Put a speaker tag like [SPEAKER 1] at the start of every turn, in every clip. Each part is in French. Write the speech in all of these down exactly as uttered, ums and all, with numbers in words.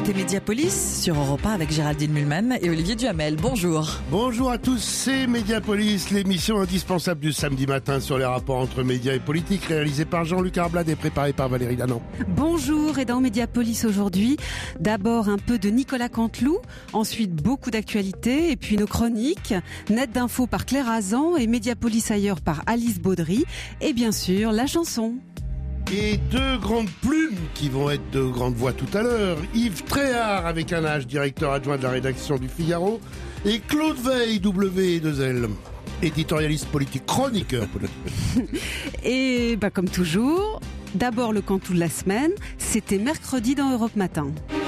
[SPEAKER 1] écoutez Mediapolis sur Europe un avec Géraldine Mulman et Olivier Duhamel. Bonjour.
[SPEAKER 2] Bonjour à tous, c'est Mediapolis, l'émission indispensable du samedi matin sur les rapports entre médias et politique, réalisée par Jean-Luc Arblade et préparée par Valérie Danan.
[SPEAKER 3] Bonjour, et dans Mediapolis aujourd'hui, d'abord un peu de Nicolas Canteloup, ensuite beaucoup d'actualités et puis nos chroniques, Net d'infos par Claire Azan et Mediapolis ailleurs par Alice Baudry et bien sûr la chanson.
[SPEAKER 2] Et deux grandes plumes qui vont être de grandes voix tout à l'heure. Yves Tréhard avec un H, directeur adjoint de la rédaction du Figaro, et Claude Veil, W deux L, éditorialiste politique, chroniqueur politique.
[SPEAKER 3] Et bah, comme toujours, d'abord le Cantou de la semaine, c'était mercredi dans Europe Matin.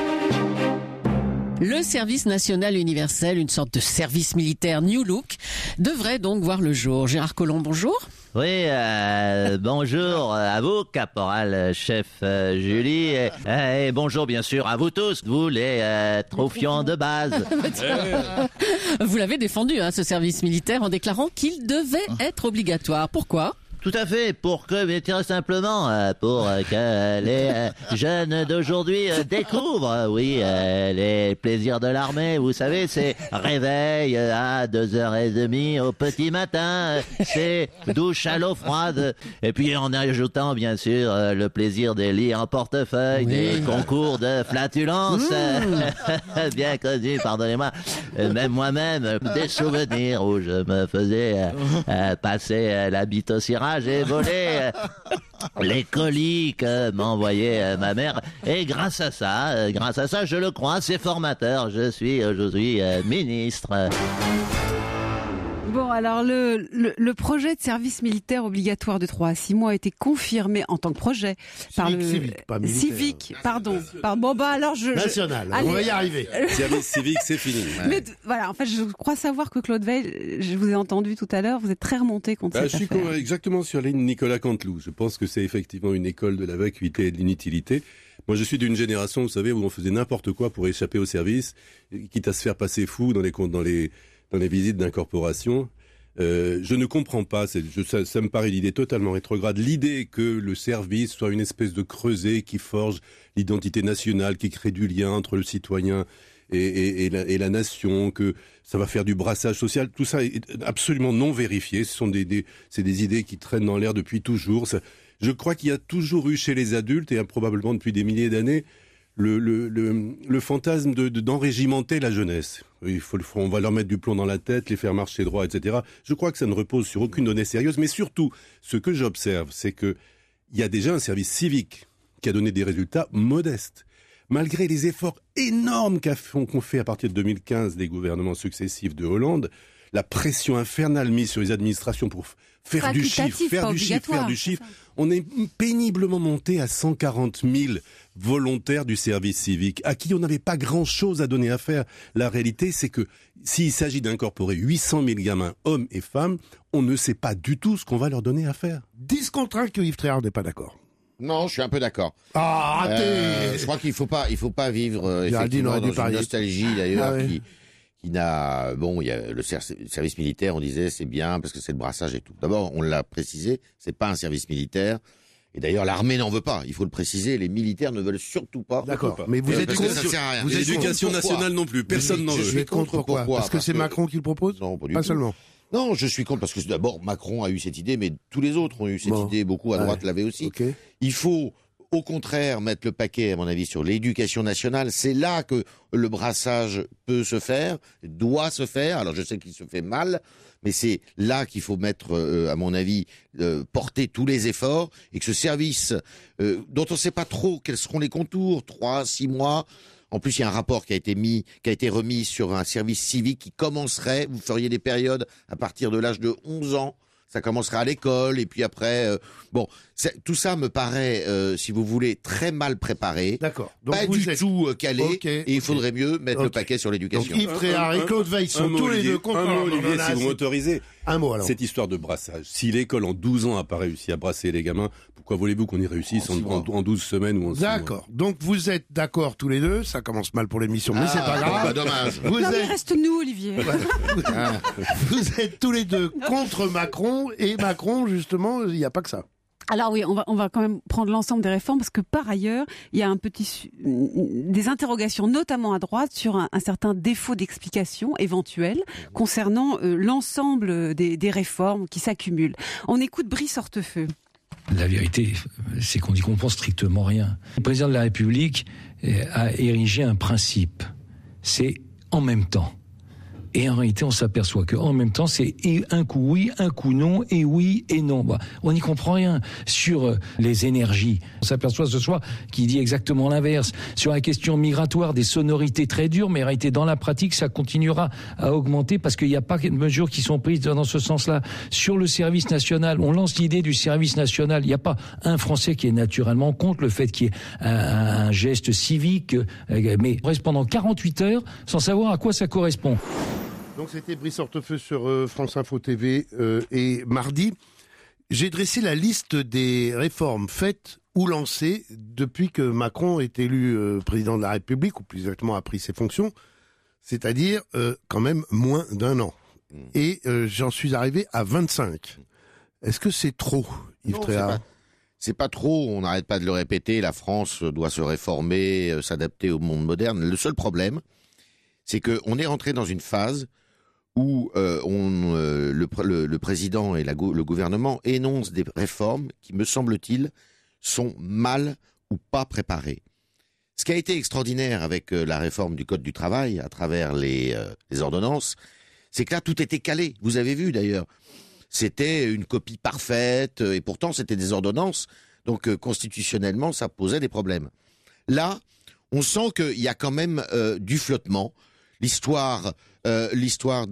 [SPEAKER 4] Le service national universel, une sorte de service militaire New Look, devrait donc voir le jour. Gérard Collomb, bonjour.
[SPEAKER 5] Oui, euh, bonjour à vous, caporal chef euh, Julie, et, et bonjour bien sûr à vous tous, vous les euh, trophions de base.
[SPEAKER 4] Vous l'avez défendu, hein, ce service militaire, en déclarant qu'il devait être obligatoire. Pourquoi ?
[SPEAKER 5] Tout à fait, pour que, mais très simplement, euh, pour euh, que les euh, jeunes d'aujourd'hui euh, découvrent, euh, oui, euh, les plaisirs de l'armée. Vous savez, c'est réveil euh, à deux heures trente au petit matin, euh, c'est douche à l'eau froide, et puis en ajoutant, bien sûr, euh, le plaisir des lits en portefeuille, oui. Des concours de flatulence, mmh. bien connu, pardonnez-moi, euh, même moi-même, euh, des souvenirs où je me faisais euh, euh, passer euh, la bite au cirage. J'ai volé euh, les colis que m'envoyait euh, ma mère. Et grâce à ça, euh, grâce à ça, je le crois, c'est formateur. Je suis aujourd'hui euh, ministre.
[SPEAKER 3] Bon, alors le, le, le projet de service militaire obligatoire de trois à six mois a été confirmé en tant que projet par
[SPEAKER 2] civique,
[SPEAKER 3] le
[SPEAKER 2] civique, pas militaire.
[SPEAKER 3] civique, pardon. Par, bon bah alors je
[SPEAKER 2] national.
[SPEAKER 3] Je,
[SPEAKER 2] on va y arriver.
[SPEAKER 6] Service civique, c'est fini. Ouais.
[SPEAKER 3] Mais voilà, en fait, je crois savoir que Claude Veil, je vous ai entendu tout à l'heure, vous êtes très remonté contre
[SPEAKER 6] bah,
[SPEAKER 3] cette
[SPEAKER 6] je
[SPEAKER 3] affaire.
[SPEAKER 6] suis exactement sur la ligne Nicolas Canteloup. Je pense que c'est effectivement une école de la vacuité et de l'inutilité. Moi, je suis d'une génération, vous savez, où on faisait n'importe quoi pour échapper au service, quitte à se faire passer fou dans les dans les dans les visites d'incorporation. Euh, je ne comprends pas, c'est, je, ça, ça me paraît l'idée totalement rétrograde, l'idée que le service soit une espèce de creuset qui forge l'identité nationale, qui crée du lien entre le citoyen et, et, et, la, et la nation, que ça va faire du brassage social, tout ça est absolument non vérifié, ce sont des, des, c'est des idées qui traînent dans l'air depuis toujours. Ça, je crois qu'il y a toujours eu chez les adultes, et probablement depuis des milliers d'années, Le, le, le, le fantasme de, de, d'enrégimenter la jeunesse. Il faut, on va leur mettre du plomb dans la tête, les faire marcher droit, et cetera. Je crois que ça ne repose sur aucune donnée sérieuse, mais surtout, ce que j'observe, c'est que il y a déjà un service civique qui a donné des résultats modestes. Malgré les efforts énormes qu'ont fait à partir de deux mille quinze les gouvernements successifs de Hollande, la pression infernale mise sur les administrations pour faire du chiffre, faire du chiffre, faire du chiffre, on est péniblement monté à cent quarante mille volontaires du service civique, à qui on n'avait pas grand-chose à donner à faire. La réalité, c'est que s'il s'agit d'incorporer huit cent mille gamins, hommes et femmes, on ne sait pas du tout ce qu'on va leur donner à faire.
[SPEAKER 2] dix contre un que Yves Tréhard n'est pas d'accord.
[SPEAKER 7] Non, je suis un peu d'accord.
[SPEAKER 2] Ah, raté
[SPEAKER 7] euh, Je crois qu'il faut pas, il faut pas vivre euh, effectivement dans une parier. nostalgie d'ailleurs ah, qui, qui n'a. Bon, il y a le service militaire, on disait c'est bien parce que c'est le brassage et tout. D'abord, on l'a précisé, c'est pas un service militaire. Et d'ailleurs, l'armée n'en veut pas. Il faut le préciser. Les militaires ne veulent surtout pas.
[SPEAKER 2] D'accord. Mais vous êtes contre.
[SPEAKER 7] Ça sert à rien.
[SPEAKER 6] Vous êtes l'éducation nationale non plus. Personne n'en veut.
[SPEAKER 2] Je suis contre pourquoi, pourquoi Parce que c'est Macron qui le propose.
[SPEAKER 7] Non, pas du
[SPEAKER 2] pas
[SPEAKER 7] tout.
[SPEAKER 2] seulement.
[SPEAKER 7] Non, je suis contre parce que d'abord Macron a eu cette idée, mais tous les autres ont eu cette bon. idée. Beaucoup à droite ouais. l'avaient aussi.
[SPEAKER 2] Okay.
[SPEAKER 7] Il faut au contraire mettre le paquet, à mon avis, sur l'éducation nationale. C'est là que le brassage peut se faire, doit se faire. Alors je sais qu'il se fait mal, mais c'est là qu'il faut mettre, euh, à mon avis, euh, porter tous les efforts et que ce service euh, dont on ne sait pas trop quels seront les contours, trois, six mois. En plus, il y a un rapport qui a été mis, qui a été remis sur un service civique qui commencerait. Vous feriez des périodes à partir de l'âge de onze ans. Ça commencera à l'école et puis après, euh, bon, tout ça me paraît, euh, si vous voulez, très mal préparé.
[SPEAKER 2] D'accord. Donc
[SPEAKER 7] pas
[SPEAKER 2] vous
[SPEAKER 7] du
[SPEAKER 2] êtes...
[SPEAKER 7] tout calé.
[SPEAKER 2] Okay,
[SPEAKER 7] et il faudrait
[SPEAKER 2] okay.
[SPEAKER 7] mieux mettre
[SPEAKER 2] okay.
[SPEAKER 7] le paquet sur l'éducation.
[SPEAKER 2] Donc Yves Tréhard et Claude Veil sont tous les deux contre.
[SPEAKER 6] Un mot, Olivier, si vous m'autorisez.
[SPEAKER 2] Un mot alors.
[SPEAKER 6] Cette histoire de brassage. Si l'école en douze ans n'a pas réussi à brasser les gamins, pourquoi voulez-vous qu'on y réussisse en, en, en douze semaines ou en six mois ?
[SPEAKER 2] D'accord. Donc vous êtes d'accord tous les deux. Ça commence mal pour l'émission, mais
[SPEAKER 7] ah,
[SPEAKER 2] c'est pas grave.
[SPEAKER 7] Bah, dommage.
[SPEAKER 3] Vous non, êtes... mais reste nous, Olivier.
[SPEAKER 2] Vous êtes tous les deux contre Macron et Macron, justement, il n'y a pas que ça.
[SPEAKER 3] Alors oui, on va, on va quand même prendre l'ensemble des réformes parce que par ailleurs, il y a un petit, des interrogations, notamment à droite, sur un, un certain défaut d'explication éventuel concernant euh, l'ensemble des, des réformes qui s'accumulent. On écoute Brice Hortefeux.
[SPEAKER 8] La vérité, c'est qu'on n'y comprend strictement rien. Le président de la République a érigé un principe. C'est en même temps. Et en réalité, on s'aperçoit qu'en même temps, c'est un coup oui, un coup non, et oui et non. Bah, on n'y comprend rien. Sur les énergies, on s'aperçoit ce soir qu'il dit exactement l'inverse. Sur la question migratoire, des sonorités très dures, mais en réalité, dans la pratique, ça continuera à augmenter parce qu'il n'y a pas de mesures qui sont prises dans ce sens-là. Sur le service national, on lance l'idée du service national. Il n'y a pas un Français qui est naturellement contre le fait qu'il y ait un, un geste civique, mais on reste pendant quarante-huit heures sans savoir à quoi ça correspond.
[SPEAKER 2] Donc c'était Brice Hortefeux sur euh, France Info T V euh, et mardi. J'ai dressé la liste des réformes faites ou lancées depuis que Macron est élu euh, président de la République, ou plus exactement a pris ses fonctions, c'est-à-dire euh, quand même moins d'un an. Et euh, j'en suis arrivé à vingt-cinq. Est-ce que c'est trop, Yves Tréhard ?
[SPEAKER 7] C'est pas trop, on n'arrête pas de le répéter, la France doit se réformer, euh, s'adapter au monde moderne. Le seul problème, c'est qu'on est rentré dans une phase où euh, on, euh, le, le, le président et la, le gouvernement énoncent des réformes qui, me semble-t-il, sont mal ou pas préparées. Ce qui a été extraordinaire avec euh, la réforme du Code du travail, à travers les, euh, les ordonnances, c'est que là, tout était calé. Vous avez vu, d'ailleurs, c'était une copie parfaite, et pourtant, c'était des ordonnances. Donc, euh, constitutionnellement, ça posait des problèmes. Là, on sent qu'il y a quand même euh, du flottement. L'histoire, euh, l'histoire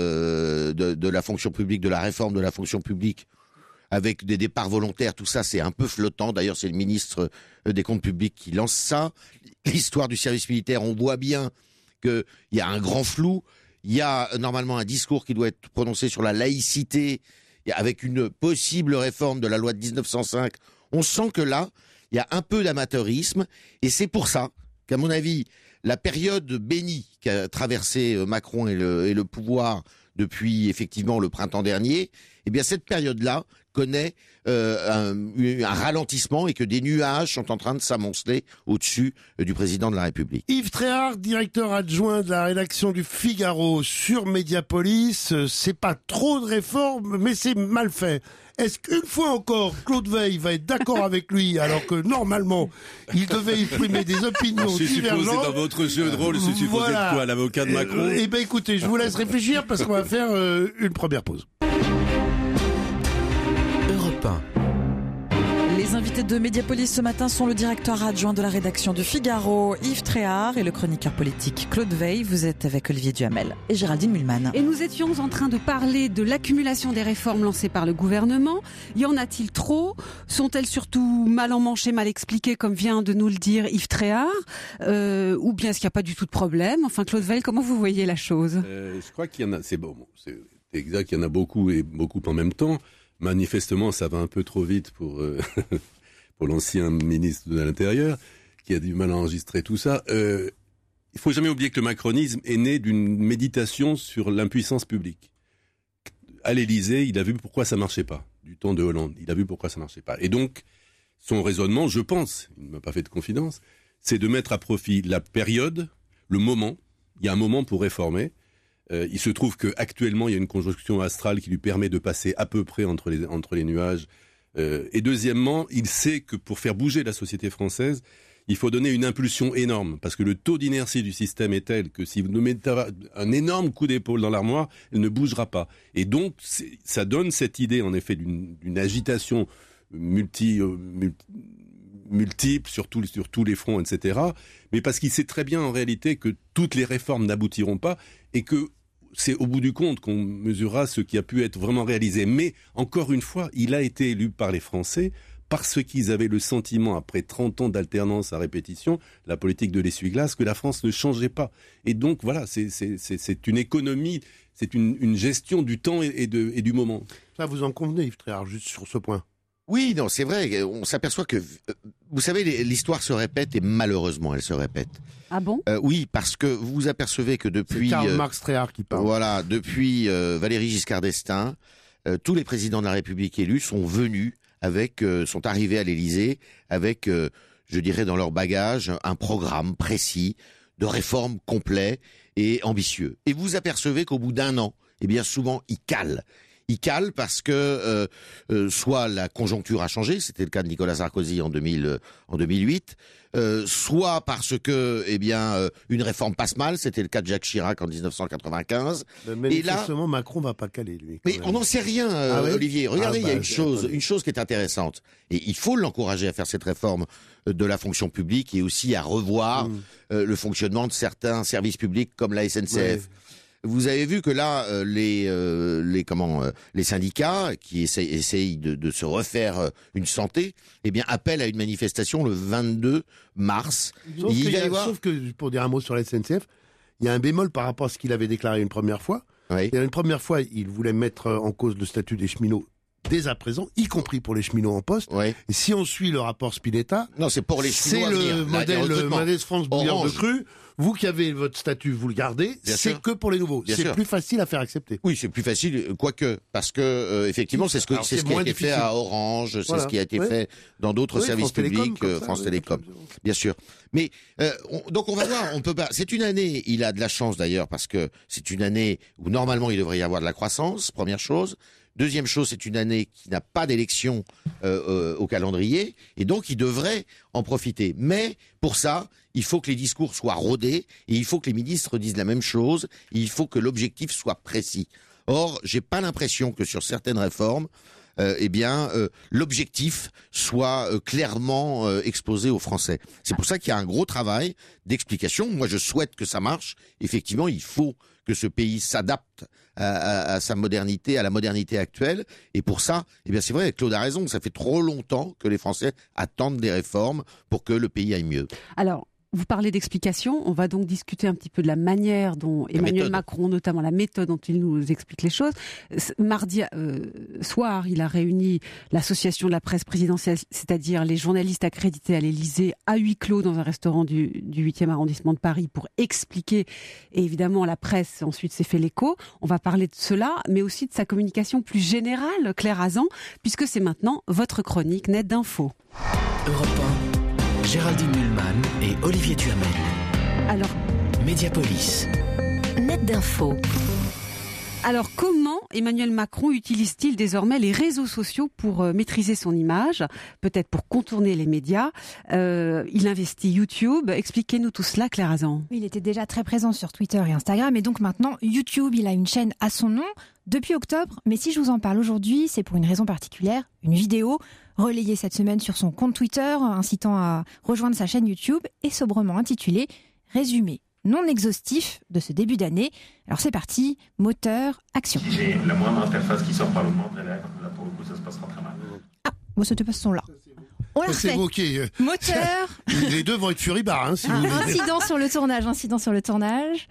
[SPEAKER 7] de, de, de la fonction publique, de la réforme de la fonction publique, avec des départs volontaires, tout ça, c'est un peu flottant. D'ailleurs, c'est le ministre des Comptes publics qui lance ça. L'histoire du service militaire, on voit bien qu'il y a un grand flou. Il y a normalement un discours qui doit être prononcé sur la laïcité, avec une possible réforme de la loi de dix-neuf cent cinq. On sent que là, il y a un peu d'amateurisme, et c'est pour ça qu'à mon avis, la période bénie qu'a traversé Macron et le, et le pouvoir depuis effectivement le printemps dernier, eh bien cette période-là connaît euh, un, un ralentissement et que des nuages sont en train de s'amonceler au-dessus du président de la République.
[SPEAKER 2] Yves Tréhard, directeur adjoint de la rédaction du Figaro sur Mediapolis, c'est pas trop de réformes, mais c'est mal fait. Est-ce qu'une fois encore, Claude Veil va être d'accord avec lui, alors que normalement, il devait exprimer des opinions
[SPEAKER 6] c'est
[SPEAKER 2] divergentes?
[SPEAKER 6] C'est supposé dans votre jeu de rôle, c'est supposé
[SPEAKER 2] voilà.
[SPEAKER 6] de quoi, l'avocat de Macron?
[SPEAKER 2] Eh ben écoutez, je vous laisse réfléchir parce qu'on va faire euh, une première pause.
[SPEAKER 1] Europe un. Les invités de Mediapolis ce matin sont le directeur adjoint de la rédaction du Figaro, Yves Tréhard, et le chroniqueur politique Claude Veil. Vous êtes avec Olivier Duhamel et Géraldine Mühlmann.
[SPEAKER 3] Et nous étions en train de parler de l'accumulation des réformes lancées par le gouvernement. Y en a-t-il trop? Sont-elles surtout mal emmanchées, mal expliquées, comme vient de nous le dire Yves Tréhard, euh, ou bien est-ce qu'il n'y a pas du tout de problème? Enfin, Claude Veil, comment vous voyez la chose?
[SPEAKER 6] euh, Je crois qu'il y en a, c'est bon, c'est exact, il y en a beaucoup et beaucoup en même temps. Manifestement, ça va un peu trop vite pour euh, pour l'ancien ministre de l'Intérieur, qui a du mal à enregistrer tout ça. Euh, il faut jamais oublier que le macronisme est né d'une méditation sur l'impuissance publique. À l'Élysée, il a vu pourquoi ça marchait pas, du temps de Hollande. Il a vu pourquoi ça marchait pas. Et donc, son raisonnement, je pense, il ne m'a pas fait de confidence, c'est de mettre à profit la période, le moment. Il y a un moment pour réformer. Euh, il se trouve qu'actuellement, il y a une conjonction astrale qui lui permet de passer à peu près entre les, entre les nuages. Euh, et deuxièmement, il sait que pour faire bouger la société française, il faut donner une impulsion énorme. Parce que le taux d'inertie du système est tel que si vous nous mettez un énorme coup d'épaule dans l'armoire, elle ne bougera pas. Et donc, ça donne cette idée, en effet, d'une, d'une agitation multi, euh, multi, multiple sur, tout, sur tous les fronts, et cetera. Mais parce qu'il sait très bien, en réalité, que toutes les réformes n'aboutiront pas et que c'est au bout du compte qu'on mesurera ce qui a pu être vraiment réalisé. Mais, encore une fois, il a été élu par les Français parce qu'ils avaient le sentiment, après trente ans d'alternance à répétition, la politique de l'essuie-glace, que la France ne changeait pas. Et donc, voilà, c'est, c'est, c'est, c'est une économie, c'est une, une gestion du temps et, et, de, et du moment.
[SPEAKER 2] Ça, vous en convenez, Yves Tréhard, juste sur ce point?
[SPEAKER 7] Oui, non, c'est vrai. On s'aperçoit que, vous savez, l'histoire se répète et malheureusement, elle se répète.
[SPEAKER 3] Ah bon?
[SPEAKER 7] euh, Oui, parce que vous vous apercevez que depuis...
[SPEAKER 2] C'est Karl Marx Tréhard qui parle.
[SPEAKER 7] Voilà, depuis euh, Valéry Giscard d'Estaing, euh, tous les présidents de la République élus sont venus avec, euh, sont arrivés à l'Élysée avec, euh, je dirais, dans leur bagage, un programme précis de réforme complet et ambitieux. Et vous apercevez qu'au bout d'un an, eh bien souvent, ils calent. Ils calent parce que euh, euh, soit la conjoncture a changé, c'était le cas de Nicolas Sarkozy en deux mille, euh, en deux mille huit, euh, soit parce que eh bien euh, une réforme passe mal, c'était le cas de Jacques Chirac en dix-neuf cent quatre-vingt-quinze.
[SPEAKER 2] Mais
[SPEAKER 7] et là,
[SPEAKER 2] Macron va pas caler lui.
[SPEAKER 7] Mais on n'en sait rien, euh,
[SPEAKER 2] ah ouais
[SPEAKER 7] Olivier. Regardez, il
[SPEAKER 2] ah bah,
[SPEAKER 7] y a une chose, une chose qui est intéressante, et il faut l'encourager à faire cette réforme de la fonction publique et aussi à revoir mmh. euh, le fonctionnement de certains services publics comme la S N C F. Ouais. Vous avez vu que là, euh, les, euh, les, comment, euh, les syndicats qui essayent, essayent de, de se refaire euh, une santé, eh bien, appellent à une manifestation le vingt-deux mars.
[SPEAKER 2] Sauf,
[SPEAKER 7] il
[SPEAKER 2] que,
[SPEAKER 7] va
[SPEAKER 2] y a,
[SPEAKER 7] voir...
[SPEAKER 2] sauf que, pour dire un mot sur la S N C F, il y a un bémol par rapport à ce qu'il avait déclaré une première fois.
[SPEAKER 7] Oui.
[SPEAKER 2] Et une première fois, il voulait mettre en cause le statut des cheminots dès à présent, y compris pour les cheminots en poste.
[SPEAKER 7] Ouais.
[SPEAKER 2] Et si on suit le rapport Spinetta,
[SPEAKER 7] non, c'est pour les cheminots.
[SPEAKER 2] C'est le modèle Mendes France bouillon de cru. Vous qui avez votre statut, vous le gardez. Bien c'est sûr. Que pour les nouveaux. Bien c'est sûr. Plus facile à faire accepter.
[SPEAKER 7] Oui, c'est plus facile, quoique, parce que euh, effectivement, c'est ce que Alors, c'est, c'est ce qui a été difficile. fait à Orange, voilà. C'est ce qui a été ouais. fait dans d'autres oui, services France publics, Télécom, euh, France ça, Télécom, oui, bien sûr. Mais euh, on, donc on va voir. On peut pas. C'est une année. Il a de la chance d'ailleurs parce que c'est une année où normalement il devrait y avoir de la croissance. Première chose. Deuxième chose, c'est une année qui n'a pas d'élection euh, euh, au calendrier, et donc il devrait en profiter. Mais pour ça, il faut que les discours soient rodés, et il faut que les ministres disent la même chose, et il faut que l'objectif soit précis. Or, j'ai pas l'impression que sur certaines réformes, euh, eh bien, euh, l'objectif soit euh, clairement euh, exposé aux Français. C'est pour ça qu'il y a un gros travail d'explication. Moi, je souhaite que ça marche. Effectivement, il faut que ce pays s'adapte à, à, à sa modernité, à la modernité actuelle. Et pour ça, eh bien, c'est vrai, Claude a raison. Ça fait trop longtemps que les Français attendent des réformes pour que le pays aille mieux.
[SPEAKER 3] Alors, vous parlez d'explication. On va donc discuter un petit peu de la manière dont la Emmanuel méthode. Macron, notamment la méthode dont il nous explique les choses. Mardi euh, soir, il a réuni l'association de la presse présidentielle, c'est-à-dire les journalistes accrédités à l'Élysée, à huis clos dans un restaurant du, du huitième arrondissement de Paris pour expliquer. Et évidemment, la presse ensuite s'est fait l'écho. On va parler de cela, mais aussi de sa communication plus générale, Claire Hazan, puisque c'est maintenant votre chronique Net d'info.
[SPEAKER 9] Europe un. Géraldine Mühlmann et Olivier Duhamel.
[SPEAKER 3] Alors,
[SPEAKER 9] Mediapolis.
[SPEAKER 10] Net d'info.
[SPEAKER 3] Alors, comment Emmanuel Macron utilise-t-il désormais les réseaux sociaux pour euh, maîtriser son image, peut-être pour contourner les médias? euh, Il investit YouTube. Expliquez-nous tout cela, Claire Hazan.
[SPEAKER 10] Il était déjà très présent sur Twitter et Instagram, et donc maintenant, YouTube, il a une chaîne à son nom depuis octobre. Mais si je vous en parle aujourd'hui, c'est pour une raison particulière, une vidéo relayée cette semaine sur son compte Twitter, incitant à rejoindre sa chaîne YouTube, et sobrement intitulée « Résumé non exhaustif de ce début d'année ». Alors c'est parti, moteur, action.
[SPEAKER 11] Si j'ai la moindre interface qui sort par le moindre élève, là pour le coup ça se passera très mal.
[SPEAKER 10] Ah, bon, c'était pas ce son-là. On l'a refait.
[SPEAKER 2] Okay.
[SPEAKER 10] Moteur.
[SPEAKER 2] Les deux vont être furibars, hein, si vous voulez.
[SPEAKER 10] Incident sur le tournage, incident sur le tournage.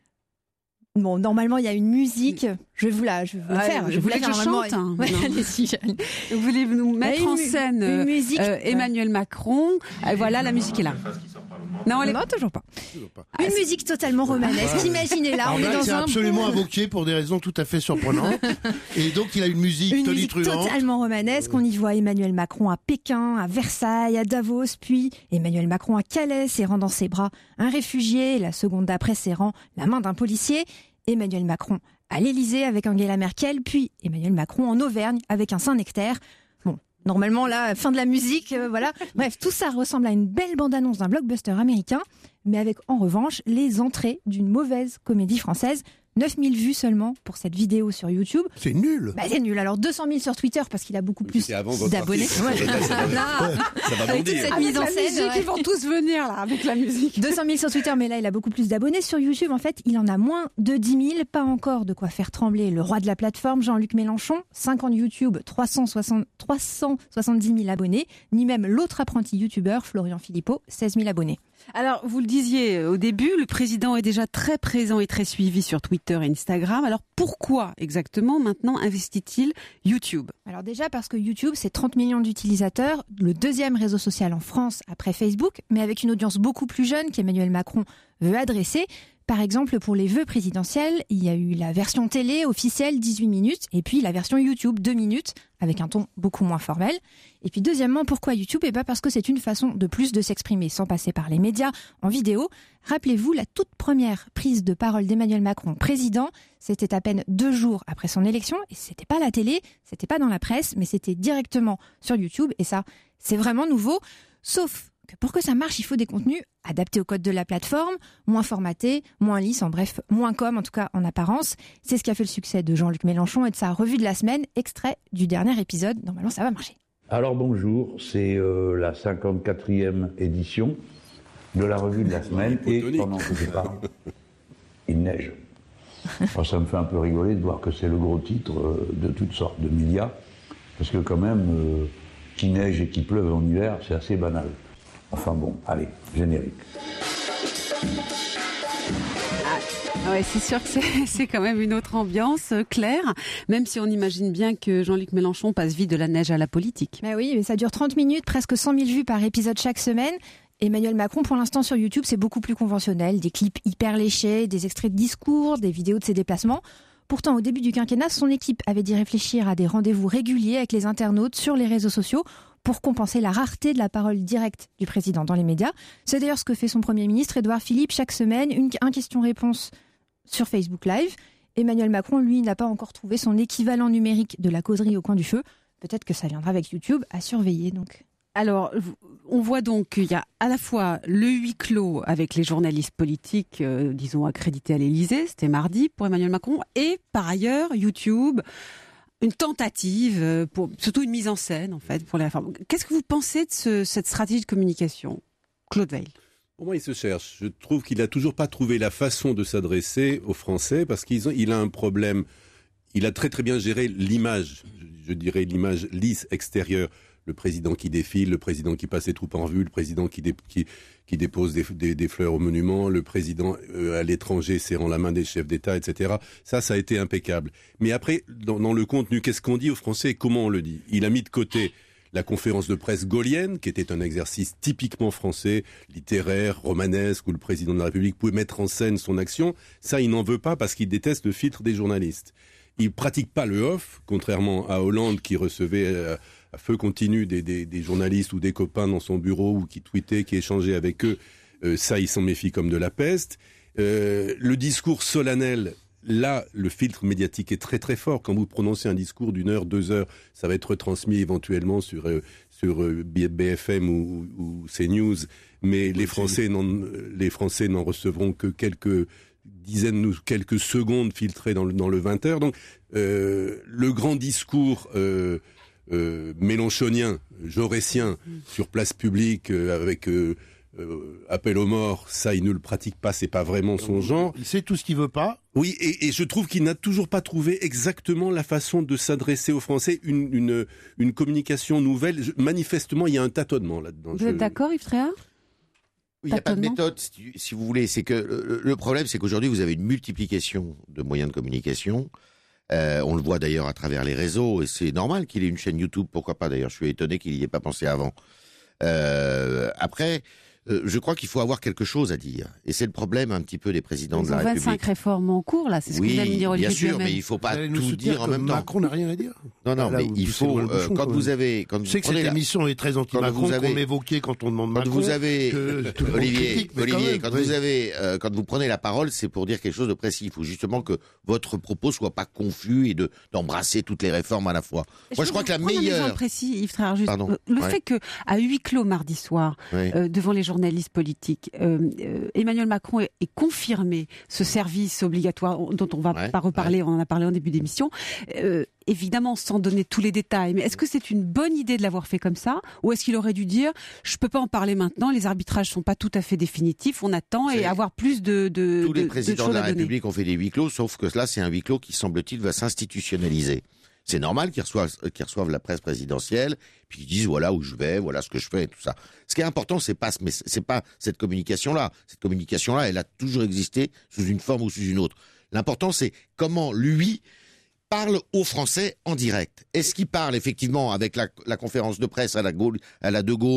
[SPEAKER 10] Bon, normalement, il y a une musique. Je vais vous la, je vais vous la faire.
[SPEAKER 3] Je
[SPEAKER 10] vais vous
[SPEAKER 3] la faire.
[SPEAKER 10] Normalement,
[SPEAKER 3] je chante.
[SPEAKER 10] Ouais, allez-y.
[SPEAKER 3] Vous voulez nous mettre
[SPEAKER 10] une,
[SPEAKER 3] en scène
[SPEAKER 10] une musique,
[SPEAKER 3] euh, Emmanuel Macron. Euh, voilà, la musique est là.
[SPEAKER 10] Non, elle est... non, toujours pas. Toujours pas. Une ah, musique totalement romanesque. Imaginez là, on est dans
[SPEAKER 2] c'est
[SPEAKER 10] un.
[SPEAKER 2] C'est absolument invoqué pour des raisons tout à fait surprenantes. Et donc, il a une musique
[SPEAKER 10] une
[SPEAKER 2] tonitruante.
[SPEAKER 10] Une musique totalement romanesque. On y voit Emmanuel Macron à Pékin, à Versailles, à Davos, puis Emmanuel Macron à Calais, serrant dans ses bras un réfugié, la seconde d'après serrant la main d'un policier. Emmanuel Macron à l'Élysée avec Angela Merkel, puis Emmanuel Macron en Auvergne avec un Saint-Nectaire. Bon, normalement, là, fin de la musique, euh, voilà. Bref, tout ça ressemble à une belle bande-annonce d'un blockbuster américain, mais avec, en revanche, les entrées d'une mauvaise comédie française. neuf mille vues seulement pour cette vidéo sur YouTube.
[SPEAKER 2] C'est nul.
[SPEAKER 10] Bah, c'est nul. Alors deux cent mille sur Twitter parce qu'il a beaucoup plus d'abonnés.
[SPEAKER 6] Ouais. Ça va
[SPEAKER 10] avec toute cette
[SPEAKER 3] avec
[SPEAKER 10] mise en scène,
[SPEAKER 3] musique,
[SPEAKER 10] ouais.
[SPEAKER 3] Ils vont tous venir là avec la musique.
[SPEAKER 10] deux cent mille sur Twitter, mais là il a beaucoup plus d'abonnés. Sur YouTube, en fait, il en a moins de dix mille. Pas encore de quoi faire trembler le roi de la plateforme, Jean-Luc Mélenchon. cinq ans de YouTube, trois cent soixante-dix mille abonnés. Ni même l'autre apprenti youtubeur, Florian Philippot, seize mille abonnés.
[SPEAKER 3] Alors, vous le disiez au début, le président est déjà très présent et très suivi sur Twitter et Instagram. Alors, pourquoi exactement maintenant investit-il YouTube?
[SPEAKER 10] Alors déjà parce que YouTube, c'est trente millions d'utilisateurs, le deuxième réseau social en France après Facebook, mais avec une audience beaucoup plus jeune qu'Emmanuel Macron veut adresser. Par exemple, pour les vœux présidentiels, il y a eu la version télé officielle dix-huit minutes et puis la version YouTube deux minutes avec un ton beaucoup moins formel. Et puis deuxièmement, pourquoi YouTube ? Eh bien parce que c'est une façon de plus de s'exprimer sans passer par les médias en vidéo. Rappelez-vous, la toute première prise de parole d'Emmanuel Macron, président, c'était à peine deux jours après son élection et c'était pas la télé, c'était pas dans la presse, mais c'était directement sur YouTube et ça, c'est vraiment nouveau. Sauf que pour que ça marche, il faut des contenus adaptés au code de la plateforme, moins formatés, moins lisses, en bref, moins com, en tout cas en apparence. C'est ce qui a fait le succès de Jean-Luc Mélenchon et de sa revue de la semaine, extrait du dernier épisode. Normalement, ça va marcher.
[SPEAKER 12] Alors bonjour, c'est euh, la cinquante-quatrième édition de la revue de la semaine et pendant que je parle, il neige. Alors, ça me fait un peu rigoler de voir que c'est le gros titre euh, de toutes sortes de médias, parce que quand même, euh, qu'il neige et qu'il pleuve en hiver, c'est assez banal. Enfin bon, allez, générique.
[SPEAKER 3] Ah, ouais, c'est sûr que c'est, c'est quand même une autre ambiance, euh, Claire, même si on imagine bien que Jean-Luc Mélenchon passe vite de la neige à la politique.
[SPEAKER 10] Mais oui, mais ça dure trente minutes, presque cent mille vues par épisode chaque semaine. Emmanuel Macron, pour l'instant sur YouTube, c'est beaucoup plus conventionnel, des clips hyper léchés, des extraits de discours, des vidéos de ses déplacements. Pourtant, au début du quinquennat, son équipe avait dit réfléchir à des rendez-vous réguliers avec les internautes sur les réseaux sociaux pour compenser la rareté de la parole directe du président dans les médias. C'est d'ailleurs ce que fait son Premier ministre, Édouard Philippe, chaque semaine, une, un question-réponse sur Facebook Live. Emmanuel Macron, lui, n'a pas encore trouvé son équivalent numérique de la causerie au coin du feu. Peut-être que ça viendra avec YouTube, à surveiller donc.
[SPEAKER 3] Alors, on voit donc qu'il y a à la fois le huis clos avec les journalistes politiques, euh, disons, accrédités à l'Élysée, c'était mardi pour Emmanuel Macron, et par ailleurs, YouTube, une tentative, pour, surtout une mise en scène, en fait, pour la réforme. Qu'est-ce que vous pensez de ce, cette stratégie de communication, Claude Veil ?
[SPEAKER 6] Pour moi, il se cherche. Je trouve qu'il n'a toujours pas trouvé la façon de s'adresser aux Français, parce qu'il il a un problème. Il a très très bien géré l'image, je dirais l'image lisse extérieure. Le président qui défile, le président qui passe les troupes en revue, le président qui, dé, qui, qui dépose des, des, des fleurs au monument, le président euh, à l'étranger serrant la main des chefs d'État, et cetera. Ça, ça a été impeccable. Mais après, dans, dans le contenu, qu'est-ce qu'on dit aux Français et comment on le dit ? Il a mis de côté la conférence de presse gaulienne, qui était un exercice typiquement français, littéraire, romanesque, où le président de la République pouvait mettre en scène son action. Ça, il n'en veut pas parce qu'il déteste le filtre des journalistes. Il pratique pas le off, contrairement à Hollande qui recevait euh, à feu continu des, des, des journalistes ou des copains dans son bureau ou qui tweetaient, qui échangeaient avec eux. Euh, ça, il s'en méfie comme de la peste. Euh, le discours solennel, là, le filtre médiatique est très très fort. Quand vous prononcez un discours d'une heure, deux heures, ça va être retransmis éventuellement sur euh, sur euh, B F M ou, ou, ou CNews, mais les Français n'en, les Français n'en recevront que quelques dizaines ou quelques secondes filtrées dans le, dans le vingt heures. Donc, euh, le grand discours euh, euh, mélenchonien, jaurétien, mmh. sur place publique, euh, avec euh, euh, appel aux morts, ça, il ne le pratique pas, c'est pas vraiment son genre.
[SPEAKER 2] Il sait tout ce qu'il veut pas.
[SPEAKER 6] Oui, et, et je trouve qu'il n'a toujours pas trouvé exactement la façon de s'adresser aux Français, une, une, une communication nouvelle. Je, manifestement, il y a un tâtonnement là-dedans.
[SPEAKER 3] Vous je... êtes d'accord, Yves Tréhard ?
[SPEAKER 7] Oui, il n'y a pas de méthode, si, si vous voulez. C'est que le, le problème, c'est qu'aujourd'hui, vous avez une multiplication de moyens de communication. Euh, on le voit d'ailleurs à travers les réseaux, et c'est normal qu'il ait une chaîne YouTube. Pourquoi pas d'ailleurs ? Je suis étonné qu'il n'y ait pas pensé avant. Euh, après, euh, je crois qu'il faut avoir quelque chose à dire. Et c'est le problème un petit peu des présidents
[SPEAKER 3] Ils
[SPEAKER 7] de la République.
[SPEAKER 3] vingt-cinq réformes en cours, là, c'est ce
[SPEAKER 7] oui,
[SPEAKER 3] que vient de dire Olivier
[SPEAKER 7] Duhamel.
[SPEAKER 3] Bien sûr,
[SPEAKER 7] mais il ne faut pas tout dire en même temps.
[SPEAKER 2] Macron n'a rien à dire.
[SPEAKER 7] Non, non,
[SPEAKER 2] là,
[SPEAKER 7] mais il faut, euh, quand vous avez... Quand
[SPEAKER 2] je
[SPEAKER 7] vous
[SPEAKER 2] sais que cette
[SPEAKER 7] la...
[SPEAKER 2] émission est très anti-Macron, avez... qu'on évoquait quand on demande Macron.
[SPEAKER 7] Quand vous avez...
[SPEAKER 2] Que...
[SPEAKER 7] Olivier, critique, Olivier quand, même, quand oui. vous avez, euh, quand vous prenez la parole, c'est pour dire quelque chose de précis. Il faut justement que votre propos soit pas confus et de, d'embrasser toutes les réformes à la fois.
[SPEAKER 3] Et
[SPEAKER 7] Moi, je, je crois que la meilleure...
[SPEAKER 3] Un exemple précis, Yves Tréhard, juste
[SPEAKER 7] Pardon,
[SPEAKER 3] le
[SPEAKER 7] ouais.
[SPEAKER 3] fait que, à huis clos mardi soir, oui. euh, devant les journalistes politiques, euh, euh, Emmanuel Macron ait confirmé ce service obligatoire dont on va ouais, pas reparler, ouais. on en a parlé en début d'émission, euh, évidemment sans donner tous les détails, mais est-ce que c'est une bonne idée de l'avoir fait comme ça, ou est-ce qu'il aurait dû dire je peux pas en parler maintenant, les arbitrages sont pas tout à fait définitifs, on attend et avoir plus de, de
[SPEAKER 7] tous les
[SPEAKER 3] de,
[SPEAKER 7] présidents
[SPEAKER 3] de,
[SPEAKER 7] de la République ont fait des huis clos, sauf que là c'est un huis clos qui semble-t-il va s'institutionnaliser. C'est normal qu'ils reçoivent, qu'ils reçoivent la presse présidentielle, puis qu'ils disent voilà où je vais, voilà ce que je fais, et tout ça. Ce qui est important, c'est pas, mais c'est pas cette communication-là. Cette communication-là, elle a toujours existé sous une forme ou sous une autre. L'important, c'est comment lui parle aux Français en direct. Est-ce qu'il parle effectivement avec la, la conférence de presse à la, Gaulle, à la De Gaulle,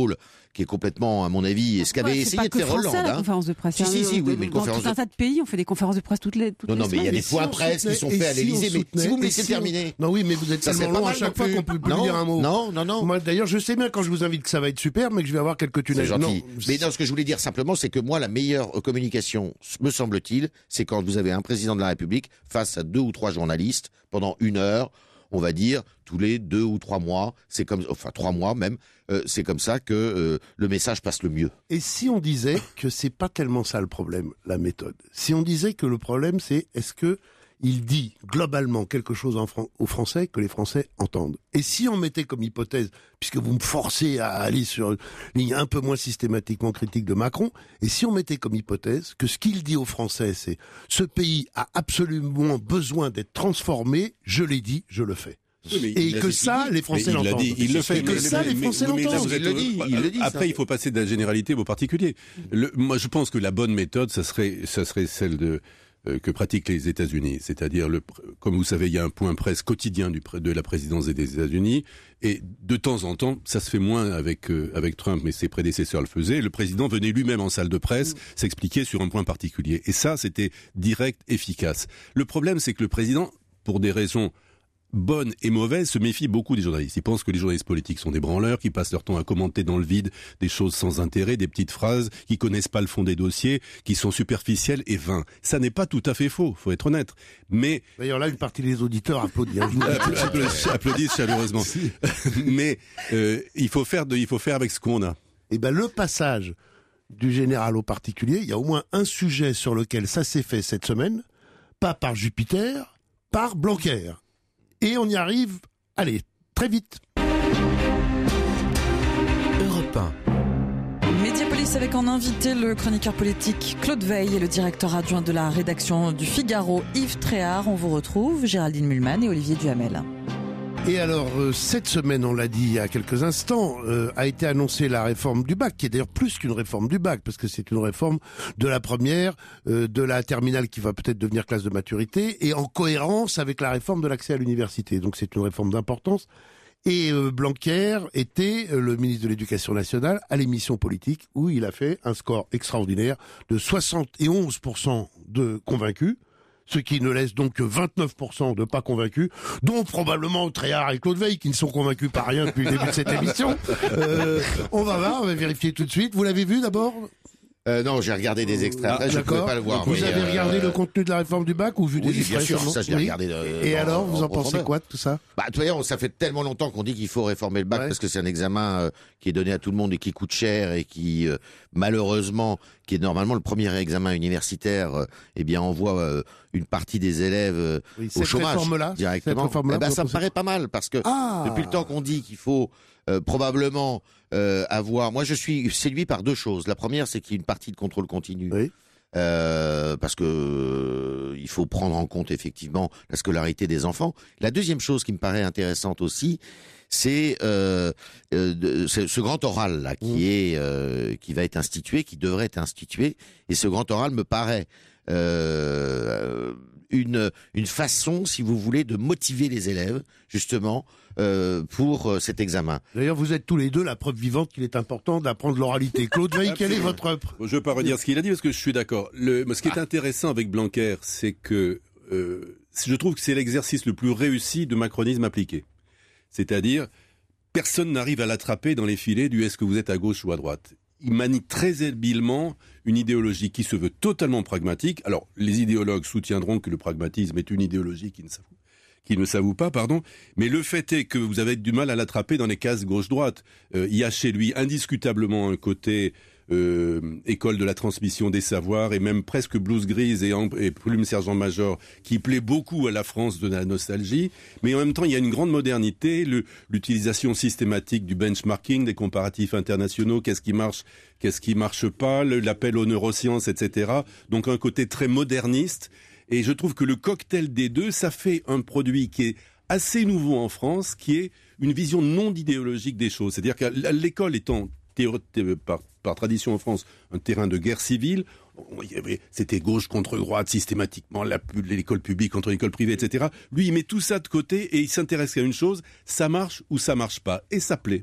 [SPEAKER 7] qui est complètement, à mon avis, ce qu'avait
[SPEAKER 3] Ouais,
[SPEAKER 7] essayé de faire
[SPEAKER 3] français,
[SPEAKER 7] Hollande.
[SPEAKER 3] La
[SPEAKER 7] hein.
[SPEAKER 3] conférence de presse.
[SPEAKER 7] Si, si, si, oui, mais une
[SPEAKER 3] dans
[SPEAKER 7] conférence
[SPEAKER 3] tout un
[SPEAKER 7] de...
[SPEAKER 3] tas de pays, on fait des conférences de presse toutes les toutes
[SPEAKER 7] Non,
[SPEAKER 3] les
[SPEAKER 7] non, mais il y a
[SPEAKER 3] semaines.
[SPEAKER 7] des points presse qui sont faits à l'Élysée. Mais si vous me laissez terminer.
[SPEAKER 2] Non, oui, mais vous êtes
[SPEAKER 7] Ça serait
[SPEAKER 2] tellement long
[SPEAKER 7] pas
[SPEAKER 2] à
[SPEAKER 7] mal
[SPEAKER 2] chaque
[SPEAKER 7] non
[SPEAKER 2] fois
[SPEAKER 7] plus.
[SPEAKER 2] qu'on peut plus
[SPEAKER 7] Non,
[SPEAKER 2] dire un mot.
[SPEAKER 7] Non, non, non.
[SPEAKER 2] Moi, d'ailleurs, je sais bien quand je vous invite que ça va être super, mais que je vais avoir quelques tunnels.
[SPEAKER 7] C'est gentil.
[SPEAKER 2] Non,
[SPEAKER 7] mais non, ce que je voulais dire simplement, c'est que moi, la meilleure communication, me semble-t-il, c'est quand vous avez un président de la République face à deux ou trois journalistes pendant une heure, on va dire, tous les deux ou trois mois, c'est comme, enfin trois mois même, euh, c'est comme ça que euh, le message passe le mieux.
[SPEAKER 2] Et si on disait que c'est pas tellement ça le problème, la méthode. Si on disait que le problème, c'est est-ce que il dit globalement quelque chose en Fran- aux Français que les Français entendent. Et si on mettait comme hypothèse, puisque vous me forcez à aller sur une ligne un peu moins systématiquement critique de Macron, et si on mettait comme hypothèse que ce qu'il dit aux Français, c'est ce pays a absolument besoin d'être transformé, je l'ai dit, je le fais.
[SPEAKER 6] Oui,
[SPEAKER 2] et que ça, les Français l'entendent.
[SPEAKER 6] Il, il le fait.
[SPEAKER 2] Et que
[SPEAKER 6] mais,
[SPEAKER 2] ça,
[SPEAKER 6] mais,
[SPEAKER 2] les Français
[SPEAKER 6] mais, mais là,
[SPEAKER 2] l'entendent.
[SPEAKER 6] vous êtes,
[SPEAKER 7] Il le dit, il le dit,
[SPEAKER 6] Après,
[SPEAKER 7] ça.
[SPEAKER 6] il faut passer de la généralité au particulier. Le, moi, je pense que la bonne méthode, ça serait, ça serait celle de euh, que pratiquent les États-Unis. C'est-à-dire, le, comme vous savez, il y a un point presse quotidien du, de la présidence des États-Unis, et de temps en temps, ça se fait moins avec euh, avec Trump, mais ses prédécesseurs le faisaient. Le président venait lui-même en salle de presse mmh. s'expliquer sur un point particulier, et ça, c'était direct, efficace. Le problème, c'est que le président, pour des raisons bonne et mauvaise, se méfie beaucoup des journalistes. Ils pensent que les journalistes politiques sont des branleurs, qui passent leur temps à commenter dans le vide des choses sans intérêt, des petites phrases, qui connaissent pas le fond des dossiers, qui sont superficielles et vains. Ça n'est pas tout à fait faux, faut être honnête. Mais
[SPEAKER 2] d'ailleurs là, une partie des auditeurs applaudissent,
[SPEAKER 6] applaudissent, applaudissent chaleureusement. Mais euh, il faut faire, de, il faut faire avec ce qu'on a.
[SPEAKER 2] Et ben le passage du général au particulier, il y a au moins un sujet sur lequel ça s'est fait cette semaine, pas par Jupiter, par Blanquer. Et on y arrive, allez, très vite.
[SPEAKER 9] Europe un.
[SPEAKER 1] Mediapolis avec en invité le chroniqueur politique Claude Veil et le directeur adjoint de la rédaction du Figaro, Yves Tréhard. On vous retrouve, Géraldine Mühlmann et Olivier Duhamel.
[SPEAKER 2] Et alors, euh, cette semaine, on l'a dit il y a quelques instants, euh, a été annoncée la réforme du bac, qui est d'ailleurs plus qu'une réforme du bac, parce que c'est une réforme de la première, euh, de la terminale qui va peut-être devenir classe de maturité, et en cohérence avec la réforme de l'accès à l'université. Donc c'est une réforme d'importance. Et euh, Blanquer était euh, le ministre de l'Éducation nationale à l'émission politique, où il a fait un score extraordinaire de soixante et onze pour cent de convaincus, ce qui ne laisse donc que vingt-neuf pour cent de pas convaincus, dont probablement Tréhard et Claude Veil, qui ne sont convaincus par rien depuis le début de cette émission. Euh, on va voir, on va vérifier tout de suite. Vous l'avez vu d'abord ?
[SPEAKER 7] Euh, non, j'ai regardé des extraits. Après,
[SPEAKER 2] ah,
[SPEAKER 7] je ne pouvais pas le voir.
[SPEAKER 2] Vous
[SPEAKER 7] mais,
[SPEAKER 2] avez
[SPEAKER 7] euh,
[SPEAKER 2] regardé le contenu de la réforme du bac ou vu
[SPEAKER 7] oui,
[SPEAKER 2] des extraits
[SPEAKER 7] bien sûr,
[SPEAKER 2] seulement ?
[SPEAKER 7] ça je l'ai
[SPEAKER 2] Oui.
[SPEAKER 7] regardé. Euh,
[SPEAKER 2] Et
[SPEAKER 7] en,
[SPEAKER 2] alors, vous en,
[SPEAKER 7] en
[SPEAKER 2] pensez
[SPEAKER 7] profondeur.
[SPEAKER 2] quoi de tout ça ?
[SPEAKER 7] Bah, de toute façon, ça fait tellement longtemps qu'on dit qu'il faut réformer le bac
[SPEAKER 2] Ouais.
[SPEAKER 7] parce que c'est un examen euh, qui est donné à tout le monde et qui coûte cher et qui, euh, malheureusement, qui est normalement le premier examen universitaire, euh, eh bien, envoie euh, une partie des élèves euh,
[SPEAKER 2] Oui,
[SPEAKER 7] au
[SPEAKER 2] cette
[SPEAKER 7] chômage
[SPEAKER 2] réforme-là,
[SPEAKER 7] directement.
[SPEAKER 2] cette réforme-là,
[SPEAKER 7] Eh ben,
[SPEAKER 2] vous
[SPEAKER 7] ça
[SPEAKER 2] en
[SPEAKER 7] me
[SPEAKER 2] pensez-
[SPEAKER 7] paraît pas mal parce que
[SPEAKER 2] Ah.
[SPEAKER 7] depuis le temps qu'on dit qu'il faut euh, probablement euh, avoir. Moi, je suis séduit par deux choses. La première, c'est qu'il y ait une partie de contrôle continu.
[SPEAKER 2] Oui.
[SPEAKER 7] Euh, parce que euh, il faut prendre en compte effectivement la scolarité des enfants. La deuxième chose qui me paraît intéressante aussi, c'est euh, euh, de- ce, ce grand oral là qui
[SPEAKER 2] Mmh.
[SPEAKER 7] est euh, qui va être institué, qui devrait être institué, et ce grand oral me paraît euh, une une façon, si vous voulez, de motiver les élèves justement euh, pour euh, cet examen.
[SPEAKER 2] D'ailleurs, vous êtes tous les deux la preuve vivante qu'il est important d'apprendre l'oralité. Claude Veil, quelle est votre...
[SPEAKER 6] Bon, je ne veux pas redire ce qu'il a dit parce que je suis d'accord. Le, ce qui est intéressant avec Blanquer, c'est que euh, je trouve que c'est l'exercice le plus réussi de macronisme appliqué. C'est-à-dire, personne n'arrive à l'attraper dans les filets du est-ce que vous êtes à gauche ou à droite. Il manie très habilement une idéologie qui se veut totalement pragmatique. Alors, les idéologues soutiendront que le pragmatisme est une idéologie qui ne s'avoue, qui ne s'avoue pas, pardon. Mais le fait est que vous avez du mal à l'attraper dans les cases gauche-droite. Euh, il y a chez lui indiscutablement un côté euh, école de la transmission des savoirs et même presque blouse grise et, et plume sergent-major qui plaît beaucoup à la France de la nostalgie. Mais en même temps, il y a une grande modernité, le, l'utilisation systématique du benchmarking, des comparatifs internationaux, qu'est-ce qui marche, qu'est-ce qui marche pas, le, l'appel aux neurosciences, et cetera. Donc un côté très moderniste. Et je trouve que le cocktail des deux, ça fait un produit qui est assez nouveau en France, qui est une vision non idéologique des choses. C'est-à-dire que l'école étant théo- thé- par, par tradition en France un terrain de guerre civile, il y avait, c'était gauche contre droite systématiquement, la, l'école publique contre l'école privée, et cetera. Lui, il met tout ça de côté et il s'intéresse à une chose, ça marche ou ça marche pas. Et ça plaît.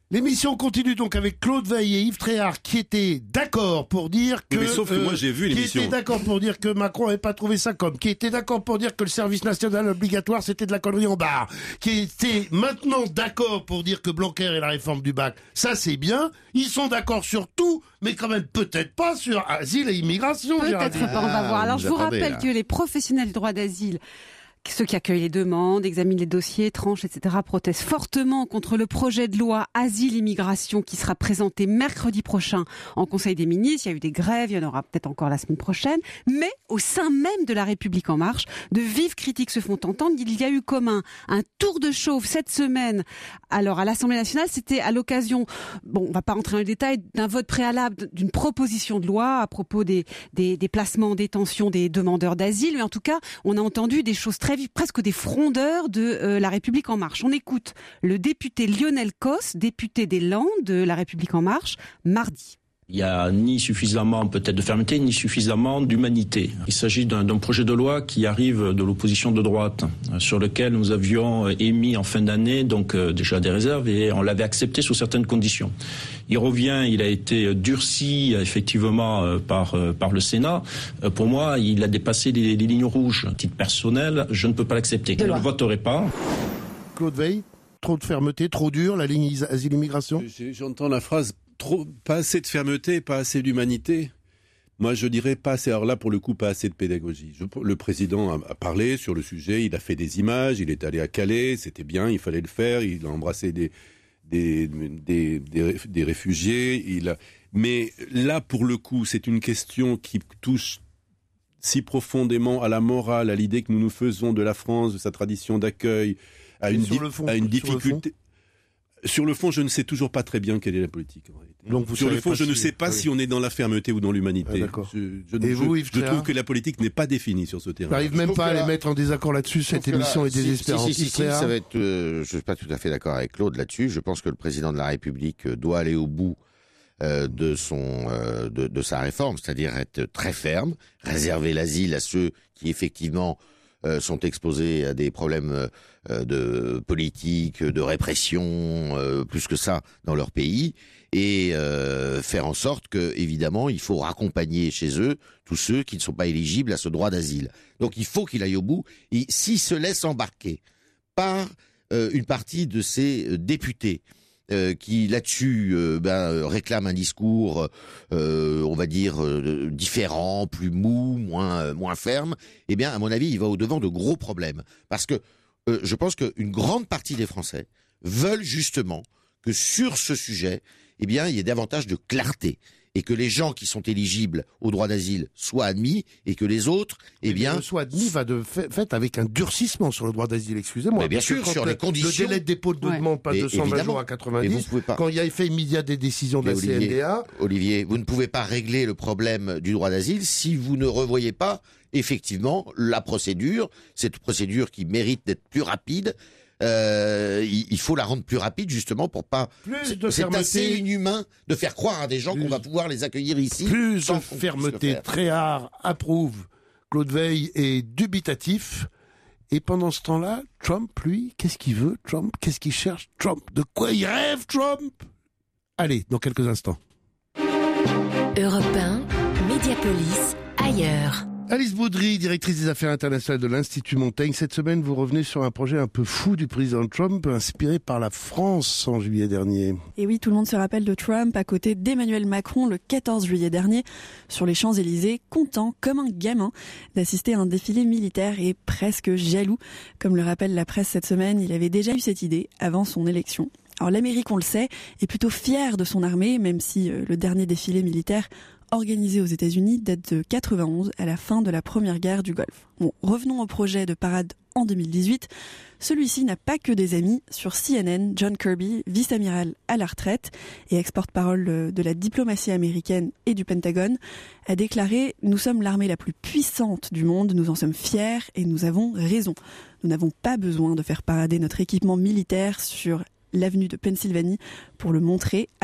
[SPEAKER 2] L'émission continue donc avec Claude Veil et Yves Tréhard qui étaient d'accord pour dire que...
[SPEAKER 6] Mais sauf que euh, moi j'ai vu l'émission.
[SPEAKER 2] Qui étaient d'accord pour dire que Macron n'avait pas trouvé ça comme. Qui étaient d'accord pour dire que le service national obligatoire c'était de la connerie en barre. Qui étaient maintenant d'accord pour dire que Blanquer et la réforme du bac, ça c'est bien. Ils sont d'accord sur tout, mais quand même peut-être pas sur asile et immigration.
[SPEAKER 3] Peut-être pas, on va voir. Alors je vous rappelle
[SPEAKER 7] là.
[SPEAKER 3] que les professionnels du droit d'asile, ceux qui accueillent les demandes, examinent les dossiers, tranchent, et cetera, protestent fortement contre le projet de loi Asile-Immigration qui sera présenté mercredi prochain en Conseil des ministres. Il y a eu des grèves, il y en aura peut-être encore la semaine prochaine. Mais au sein même de La République En Marche, de vives critiques se font entendre. Il y a eu comme un, un tour de chauffe cette semaine. Alors à l'Assemblée nationale, c'était à l'occasion, bon, on va pas rentrer dans les détails, d'un vote préalable d'une proposition de loi à propos des, des, des placements en détention des demandeurs d'asile. Mais en tout cas, on a entendu des choses très presque des frondeurs de euh, La République En Marche. On écoute le député Lionel Cos, député des Landes de La République En Marche, mardi.
[SPEAKER 13] Il n'y a ni suffisamment peut-être de fermeté, ni suffisamment d'humanité. Il s'agit d'un, d'un projet de loi qui arrive de l'opposition de droite, sur lequel nous avions émis en fin d'année donc euh, déjà des réserves et on l'avait accepté sous certaines conditions. Il revient, il a été durci effectivement euh, par euh, par le Sénat. Euh, pour moi, il a dépassé les, les lignes rouges. À titre personnel, je ne peux pas l'accepter. Je ne le voterai pas.
[SPEAKER 2] Claude Veil, trop de fermeté, trop dur, la ligne asile-immigration.
[SPEAKER 6] J'entends la phrase. Trop, pas assez de fermeté, pas assez d'humanité. Moi, je dirais pas assez. Alors là, pour le coup, pas assez de pédagogie. Je, le président a, a parlé sur le sujet. Il a fait des images. Il est allé à Calais. C'était bien. Il fallait le faire. Il a embrassé des des des, des, des réfugiés. Il a... Mais là, pour le coup, c'est une question qui touche si profondément à la morale, à l'idée que nous nous faisons de la France, de sa tradition d'accueil, à une, di- fond, à une difficulté. Sur le fond, je ne sais toujours pas très bien quelle est la politique. En réalité.
[SPEAKER 2] Donc vous
[SPEAKER 6] Sur le fond, je
[SPEAKER 2] si...
[SPEAKER 6] ne sais pas oui. si on est dans la fermeté ou dans l'humanité.
[SPEAKER 2] Ah,
[SPEAKER 6] je, je,
[SPEAKER 2] Et
[SPEAKER 6] je,
[SPEAKER 2] vous, Yves
[SPEAKER 6] je trouve que la politique n'est pas définie sur ce terrain.
[SPEAKER 2] J'arrive même pas à les mettre en désaccord là-dessus. Cette émission
[SPEAKER 7] là,
[SPEAKER 2] est désespérante.
[SPEAKER 7] Si, si, si, si, ça va être. Euh, je suis pas tout à fait d'accord avec Claude là-dessus. Je pense que le président de la République doit aller au bout euh, de son euh, de, de sa réforme, c'est-à-dire être très ferme, réserver l'asile à ceux qui effectivement Euh, sont exposés à des problèmes euh, de politique, de répression, euh, plus que ça, dans leur pays, et euh, faire en sorte que, évidemment, il faut raccompagner chez eux tous ceux qui ne sont pas éligibles à ce droit d'asile. Donc il faut qu'il aille au bout. Et s'il se laisse embarquer par euh, une partie de ses euh, députés, Euh, qui là-dessus euh, ben, euh, réclame un discours, euh, on va dire euh, différent, plus mou, moins euh, moins ferme, eh bien à mon avis il va au devant de gros problèmes parce que euh, je pense qu'une grande partie des Français veulent justement que sur ce sujet, eh bien il y ait davantage de clarté et que les gens qui sont éligibles au droit d'asile soient admis et que les autres, eh bien...
[SPEAKER 2] Le soit admis va de fait avec un durcissement sur le droit d'asile, excusez-moi.
[SPEAKER 7] Mais bien sûr, sur
[SPEAKER 2] le,
[SPEAKER 7] les conditions...
[SPEAKER 2] Le délai de dépôt de demande
[SPEAKER 7] ouais.
[SPEAKER 2] passe de cent vingt jours à quatre-vingt-dix. Pas... Quand il y a effet immédiat des décisions de la
[SPEAKER 7] Olivier,
[SPEAKER 2] C N D A...
[SPEAKER 7] Olivier, vous ne pouvez pas régler le problème du droit d'asile si vous ne revoyez pas, effectivement, la procédure, cette procédure qui mérite d'être plus rapide. Euh, il, il faut la rendre plus rapide justement pour pas.
[SPEAKER 2] Plus de
[SPEAKER 7] c'est
[SPEAKER 2] fermeté,
[SPEAKER 7] assez inhumain de faire croire à des gens plus, qu'on va pouvoir les accueillir ici.
[SPEAKER 2] Plus de fermeté. Tréhard approuve. Claude Veil est dubitatif. Et pendant ce temps-là, Trump, lui, qu'est-ce qu'il veut Trump, qu'est-ce qu'il cherche Trump, de quoi il rêve Trump? Allez, dans quelques instants.
[SPEAKER 14] Europe un, Mediapolis, ailleurs.
[SPEAKER 2] Alice Baudry, directrice des affaires internationales de l'Institut Montaigne. Cette semaine, vous revenez sur un projet un peu fou du président Trump, inspiré par la France en juillet dernier.
[SPEAKER 15] Et oui, tout le monde se rappelle de Trump à côté d'Emmanuel Macron le quatorze juillet dernier, sur les Champs-Élysées, content comme un gamin d'assister à un défilé militaire et presque jaloux. Comme le rappelle la presse cette semaine, il avait déjà eu cette idée avant son élection. Alors l'Amérique, on le sait, est plutôt fière de son armée, même si euh, le dernier défilé militaire organisé aux États-Unis date de quatre-vingt-onze, à la fin de la première guerre du Golfe. Bon, revenons au projet de parade en deux mille dix-huit. Celui-ci n'a pas que des amis. Sur C N N, John Kirby, vice-amiral à la retraite et ex-porte-parole de la diplomatie américaine et du Pentagone, a déclaré « Nous sommes l'armée la plus puissante du monde, nous en sommes fiers et nous avons raison. Nous n'avons pas besoin de faire parader notre équipement militaire sur l'avenue de Pennsylvanie pour le montrer à quiconque. »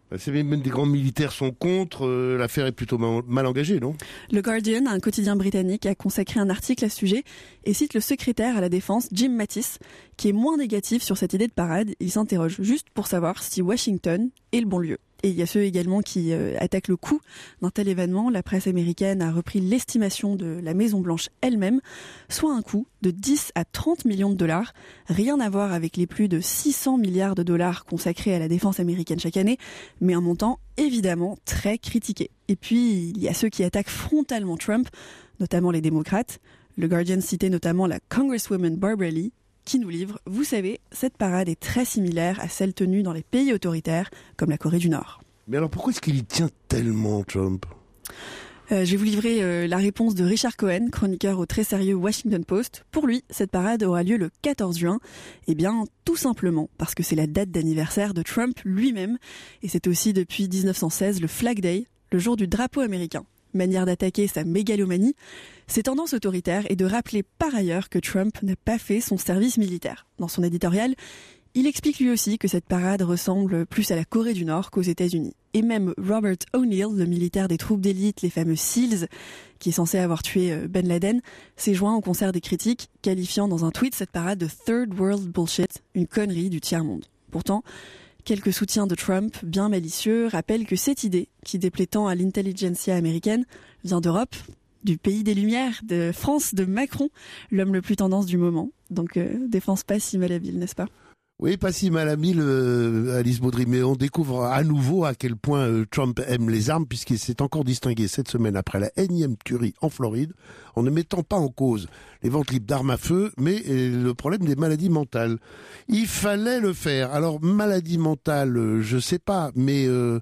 [SPEAKER 2] Même des grands militaires sont contre, euh, l'affaire est plutôt mal, mal engagée, non?
[SPEAKER 15] Le Guardian, un quotidien britannique, a consacré un article à ce sujet et cite le secrétaire à la défense, Jim Mattis, qui est moins négatif sur cette idée de parade. Il s'interroge juste pour savoir si Washington est le bon lieu. Et il y a ceux également qui euh, attaquent le coût d'un tel événement. La presse américaine a repris l'estimation de la Maison-Blanche elle-même, soit un coût de dix à trente millions de dollars. Rien à voir avec les plus de six cents milliards de dollars consacrés à la défense américaine chaque année, mais un montant évidemment très critiqué. Et puis, il y a ceux qui attaquent frontalement Trump, notamment les démocrates. Le Guardian citait notamment la Congresswoman Barbara Lee, qui nous livre, vous savez, cette parade est très similaire à celle tenue dans les pays autoritaires, comme la Corée du Nord.
[SPEAKER 2] Mais alors pourquoi est-ce qu'il y tient tellement, Trump ?
[SPEAKER 15] Euh, je vais vous livrer euh, la réponse de Richard Cohen, chroniqueur au très sérieux Washington Post. Pour lui, cette parade aura lieu le quatorze juin. Eh bien, tout simplement parce que c'est la date d'anniversaire de Trump lui-même. Et c'est aussi depuis dix-neuf cent seize le Flag Day, le jour du drapeau américain. Manière d'attaquer sa mégalomanie, ses tendances autoritaires et de rappeler par ailleurs que Trump n'a pas fait son service militaire. Dans son éditorial, il explique lui aussi que cette parade ressemble plus à la Corée du Nord qu'aux États-Unis. Et même Robert O'Neill, le militaire des troupes d'élite, les fameux SEALs, qui est censé avoir tué Ben Laden, s'est joint au concert des critiques, qualifiant dans un tweet cette parade de Third World Bullshit, une connerie du tiers-monde. Pourtant, quelques soutiens de Trump, bien malicieux, rappellent que cette idée, qui déplaît tant à l'intelligentsia américaine, vient d'Europe, du pays des Lumières, de France, de Macron, l'homme le plus tendance du moment. Donc, euh, défense pas si malhabile, n'est-ce pas ?
[SPEAKER 2] Oui, pas si malhabile, euh, Alice Baudry, mais on découvre à nouveau à quel point euh, Trump aime les armes, puisqu'il s'est encore distingué cette semaine après la énième tuerie en Floride, en ne mettant pas en cause les ventes libres d'armes à feu, mais euh, le problème des maladies mentales. Il fallait le faire. Alors, maladie mentale, euh, je sais pas, mais euh,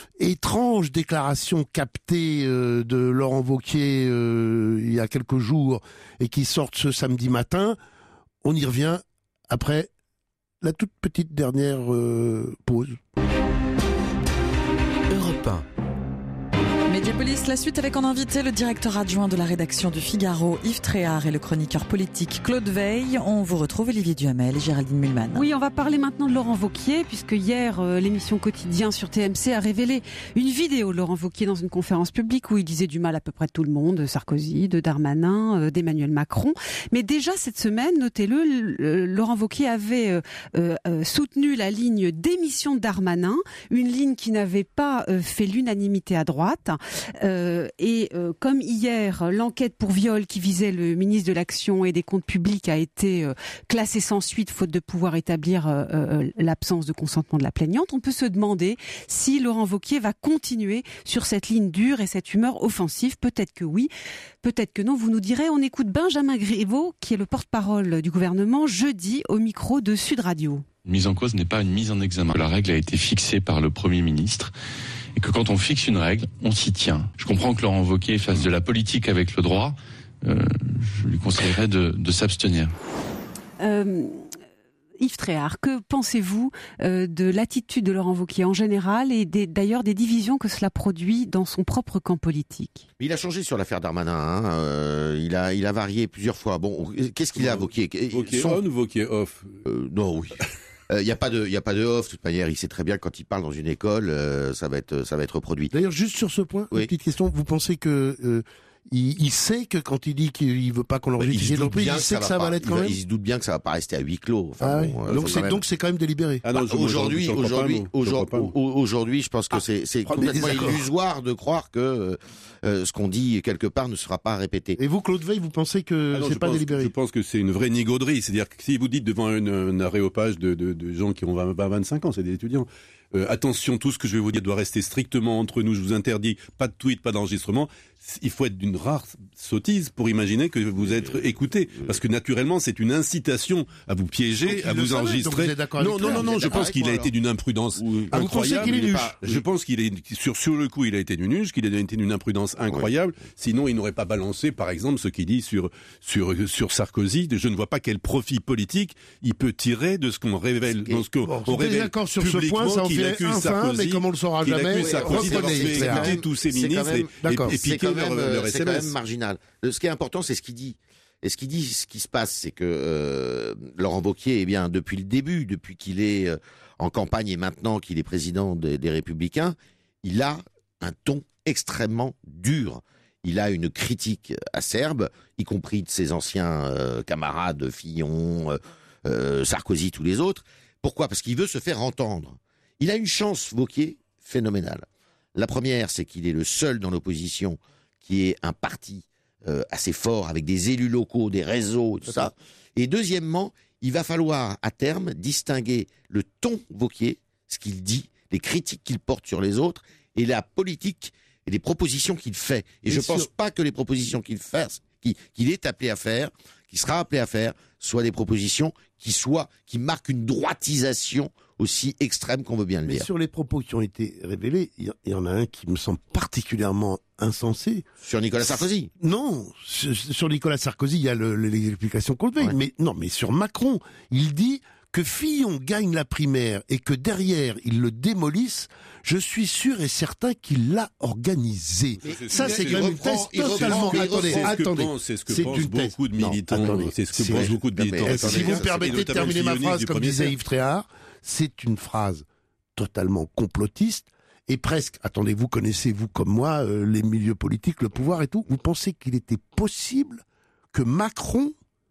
[SPEAKER 2] étrange déclaration captée euh, de Laurent Wauquiez euh, il y a quelques jours et qui sort ce samedi matin. On y revient après la toute petite dernière euh, pause.
[SPEAKER 9] Europe un.
[SPEAKER 1] Mediapolis, la suite avec en invité le directeur adjoint de la rédaction du Figaro, Yves Tréhard, et le chroniqueur politique Claude Veil. On vous retrouve Olivier Duhamel et Géraldine Mühlmann.
[SPEAKER 3] Oui, on va parler maintenant de Laurent Wauquiez, puisque hier, euh, l'émission Quotidien sur T M C a révélé une vidéo de Laurent Wauquiez dans une conférence publique où il disait du mal à peu près de tout le monde, de Sarkozy, de Darmanin, euh, d'Emmanuel Macron. Mais déjà cette semaine, notez-le, le, Laurent Wauquiez avait euh, euh, soutenu la ligne démission de Darmanin, une ligne qui n'avait pas euh, fait l'unanimité à droite. Euh, et euh, comme hier, l'enquête pour viol qui visait le ministre de l'Action et des Comptes Publics a été euh, classée sans suite, faute de pouvoir établir euh, euh, l'absence de consentement de la plaignante, on peut se demander si Laurent Wauquiez va continuer sur cette ligne dure et cette humeur offensive. Peut-être que oui, peut-être que non. Vous nous direz. On écoute Benjamin Griveaux, qui est le porte-parole du gouvernement, jeudi au micro de Sud Radio.
[SPEAKER 16] Une mise en cause n'est pas une mise en examen. La règle a été fixée par le Premier ministre. Et que quand on fixe une règle, on s'y tient. Je comprends que Laurent Wauquiez fasse de la politique avec le droit. Euh, je lui conseillerais de, de s'abstenir.
[SPEAKER 3] Euh, Yves Tréhard, que pensez-vous euh, de l'attitude de Laurent Wauquiez en général et des, d'ailleurs des divisions que cela produit dans son propre camp politique ?
[SPEAKER 7] Il a changé sur l'affaire Darmanin. Hein. Euh, il a, il a varié plusieurs fois. Bon, qu'est-ce qu'il a, Wauquiez ?
[SPEAKER 6] Wauquiez on ou Wauquiez off
[SPEAKER 7] euh, Non, oui. Il euh, n'y a pas de, il y a pas de off. De toute manière, il sait très bien que quand il parle dans une école, euh, ça va être, ça va être reproduit.
[SPEAKER 2] D'ailleurs, juste sur ce point, oui. Une petite question. Vous pensez que euh, il, il sait que quand il dit qu'il veut pas qu'on l'enregistre,
[SPEAKER 7] il,
[SPEAKER 2] il, il sait que ça va l'être quand même.
[SPEAKER 7] Il se doute bien que ça va pas rester à huis clos. Enfin,
[SPEAKER 2] ah
[SPEAKER 7] bon,
[SPEAKER 2] oui. Donc c'est même... donc c'est quand même délibéré.
[SPEAKER 7] Ah non, bah, aujourd'hui, aujourd'hui, aujourd'hui, aujourd'hui, je pense que ah, c'est, c'est complètement illusoire de croire que euh, ce qu'on dit quelque part ne sera pas répété.
[SPEAKER 2] Et vous, Claude Veil, vous pensez que
[SPEAKER 6] ah non,
[SPEAKER 2] c'est pas
[SPEAKER 6] pense,
[SPEAKER 2] délibéré ?
[SPEAKER 6] Je pense que c'est une vraie nigauderie. C'est-à-dire que si vous dites devant une, un aréopage de, de, de gens qui ont vingt, vingt-cinq ans, c'est des étudiants. Euh, attention, tout ce que je vais vous dire doit rester strictement entre nous. Je vous interdis pas de tweet, pas d'enregistrement. Il faut être d'une rare sottise pour imaginer que vous êtes écouté, parce que naturellement c'est une incitation à vous piéger, à vous enregistrer.
[SPEAKER 2] Vous
[SPEAKER 6] non, non, non, non. Je pense qu'il a été d'une imprudence oui.
[SPEAKER 2] ah,
[SPEAKER 6] incroyable.
[SPEAKER 2] Vous pensez qu'il est nuge ?
[SPEAKER 6] Je pense qu'il est sur sur le coup, il a été du nuge, qu'il a été d'une imprudence incroyable. Oui. Sinon, il n'aurait pas balancé, par exemple, ce qu'il dit sur sur sur Sarkozy. Je ne vois pas quel profit politique il peut tirer de ce qu'on révèle, dans ce qu'on
[SPEAKER 2] bon,
[SPEAKER 6] on révèle
[SPEAKER 2] d'accord sur ce point, ça en fait
[SPEAKER 6] accuse
[SPEAKER 2] un
[SPEAKER 6] Sarkozy,
[SPEAKER 2] mais comme on le saura jamais,
[SPEAKER 6] Sarkozy d'avoir fait écouter tous ses ministres et, et piquer leur, leur S M S.
[SPEAKER 7] C'est quand même marginal. Ce qui est important, c'est ce qu'il dit. Et ce qu'il dit, ce qui se passe, c'est que euh, Laurent Wauquiez, eh bien, depuis le début, depuis qu'il est euh, en campagne et maintenant qu'il est président des, des Républicains, il a un ton extrêmement dur. Il a une critique acerbe, y compris de ses anciens euh, camarades, Fillon, euh, euh, Sarkozy, tous les autres. Pourquoi ? Parce qu'il veut se faire entendre. Il a une chance, Wauquiez, phénoménale. La première, c'est qu'il est le seul dans l'opposition qui est un parti euh, assez fort, avec des élus locaux, des réseaux, tout ça. Et deuxièmement, il va falloir, à terme, distinguer le ton Wauquiez, ce qu'il dit, les critiques qu'il porte sur les autres, et la politique et les propositions qu'il fait. Et, et je ne pense pas que les propositions qu'il fait, qu'il, qu'il est appelé à faire, qu'il sera appelé à faire, soient des propositions qui soient, qui marquent une droitisation aussi extrême qu'on veut bien le
[SPEAKER 2] Mais
[SPEAKER 7] dire.
[SPEAKER 2] sur les propos qui ont été révélés, il y, y en a un qui me semble particulièrement insensé.
[SPEAKER 7] Sur Nicolas Sarkozy ?
[SPEAKER 2] Non, sur, sur Nicolas Sarkozy, il y a le, le, l'explication qu'on le ouais. Mais non, mais sur Macron, il dit que Fillon gagne la primaire et que derrière ils le démolissent. Je suis sûr et certain qu'il l'a organisé. Mais ça, c'est quand même une thèse totalement. Attendez, attendez.
[SPEAKER 6] C'est ce que pensent beaucoup de militants. C'est ce que pensent beaucoup de militants.
[SPEAKER 2] Si vous me permettez de terminer ma phrase, comme disait Yves Tréhard, c'est une phrase totalement complotiste et presque, attendez, vous connaissez, vous comme moi, euh, les milieux politiques, le pouvoir et tout, vous pensez qu'il était possible que Macron,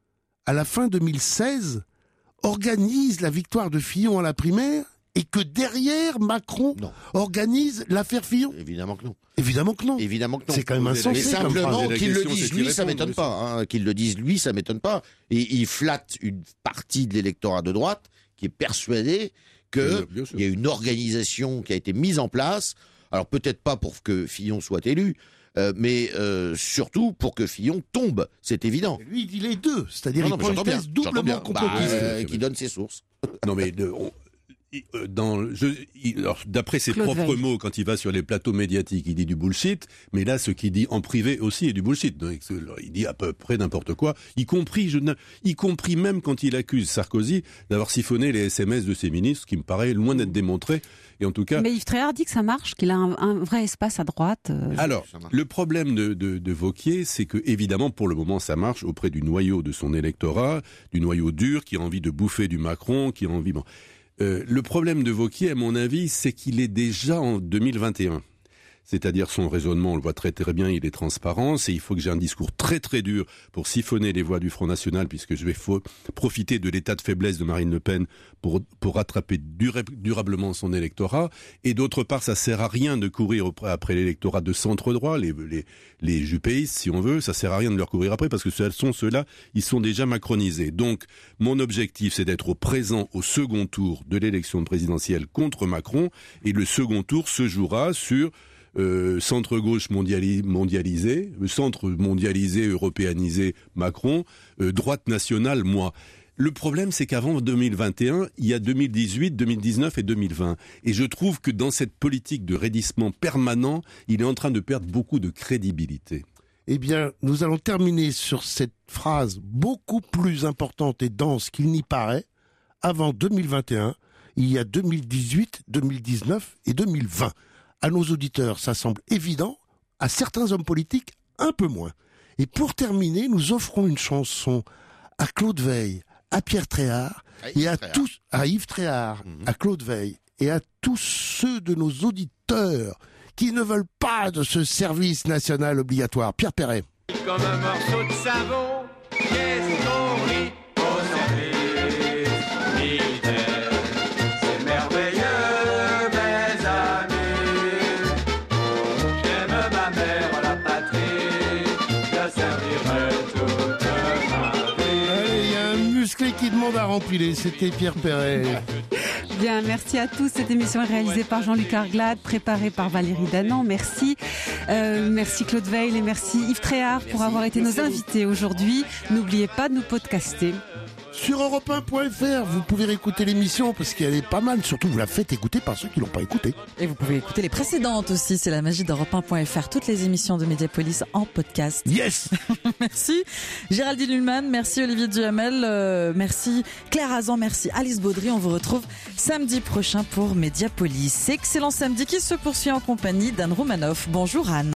[SPEAKER 2] à la fin deux mille seize, organise la victoire de Fillon à la primaire et que derrière, Macron non. organise l'affaire Fillon ?
[SPEAKER 7] Évidemment que non.
[SPEAKER 2] Évidemment que non.
[SPEAKER 7] Évidemment que non.
[SPEAKER 2] C'est quand même insensé.
[SPEAKER 7] Mais simplement qu'il le dise lui, ça m'étonne pas. Hein. Qu'il le dise lui, ça m'étonne pas. Et il flatte une partie de l'électorat de droite qui est persuadé qu'il y a une organisation qui a été mise en place. Alors peut-être pas pour que Fillon soit élu, euh, mais euh, surtout pour que Fillon tombe, c'est évident.
[SPEAKER 2] Et lui, il dit les deux, c'est-à-dire non, non, il prend une thèse doublement complotiste.
[SPEAKER 7] Bah, euh, qui donne ses sources.
[SPEAKER 6] Non mais... De, on... Dans, je, il, alors, d'après ses Claude propres Veil. mots, quand il va sur les plateaux médiatiques, il dit du bullshit, mais là, ce qu'il dit en privé aussi est du bullshit. Donc, il dit à peu près n'importe quoi, y compris, je, y compris même quand il accuse Sarkozy d'avoir siphonné les S M S de ses ministres, ce qui me paraît loin d'être démontré. Et en tout cas.
[SPEAKER 3] Mais Yves Tréhard dit que ça marche, qu'il a un, un vrai espace à droite. Euh...
[SPEAKER 6] Alors, le problème de, de, de Wauquiez, c'est que évidemment, pour le moment, ça marche auprès du noyau de son électorat, du noyau dur qui a envie de bouffer du Macron, qui a envie. Bon. Euh, le problème de Wauquiez, à mon avis, c'est qu'il est déjà en deux mille vingt et un. C'est-à-dire son raisonnement, on le voit très très bien, il est transparent, c'est il faut que j'ai un discours très très dur pour siphonner les voix du Front National, puisque je vais faut profiter de l'état de faiblesse de Marine Le Pen pour, pour rattraper dura- durablement son électorat. Et d'autre part, ça sert à rien de courir après l'électorat de centre-droit, les, les, les jupéistes, si on veut, ça sert à rien de leur courir après, parce que ce sont ceux-là, ils sont déjà macronisés. Donc, mon objectif, c'est d'être au présent au second tour de l'élection présidentielle contre Macron, et le second tour se jouera sur Euh, centre-gauche mondiali- mondialisé, centre mondialisé, européanisé, Macron, euh, droite nationale, moi. Le problème, c'est qu'avant deux mille vingt et un, il y a deux mille dix-huit, deux mille dix-neuf et deux mille vingt. Et je trouve que dans cette politique de raidissement permanent, il est en train de perdre beaucoup de crédibilité.
[SPEAKER 2] Eh bien, nous allons terminer sur cette phrase beaucoup plus importante et dense qu'il n'y paraît. Avant deux mille vingt et un, il y a deux mille dix-huit, deux mille dix-neuf et deux mille vingt. À nos auditeurs, ça semble évident. À certains hommes politiques, un peu moins. Et pour terminer, nous offrons une chanson à Claude Veil, à Pierre Tréhard, à et à Tréhard. tous, à Yves Tréhard, mmh. à Claude Veil, et à tous ceux de nos auditeurs qui ne veulent pas de ce service national obligatoire. Pierre Perret.
[SPEAKER 17] Comme un morceau de savon, qu'est-ce qu'on rit au service militaire. C'est merveilleux.
[SPEAKER 2] Qui demande à remplir, c'était Pierre Perret.
[SPEAKER 3] Bien, merci à tous. Cette émission est réalisée par Jean-Luc Arglade, préparée par Valérie Danan. Merci. Euh, merci Claude Veil et merci Yves Tréhard pour avoir été nos invités aujourd'hui. N'oubliez pas de nous podcaster.
[SPEAKER 2] Sur europe un point f r, vous pouvez réécouter l'émission parce qu'elle est pas mal. Surtout, vous la faites écouter par ceux qui l'ont pas écoutée.
[SPEAKER 1] Et vous pouvez écouter les précédentes aussi. C'est la magie d'europe un point f r. Toutes les émissions de Mediapolis en podcast.
[SPEAKER 2] Yes.
[SPEAKER 1] Merci Géraldine Ullmann, merci Olivier Duhamel, euh, merci Claire Azan, merci Alice Baudry. On vous retrouve samedi prochain pour Mediapolis. Excellent samedi qui se poursuit en compagnie d'Anne Roumanoff. Bonjour Anne.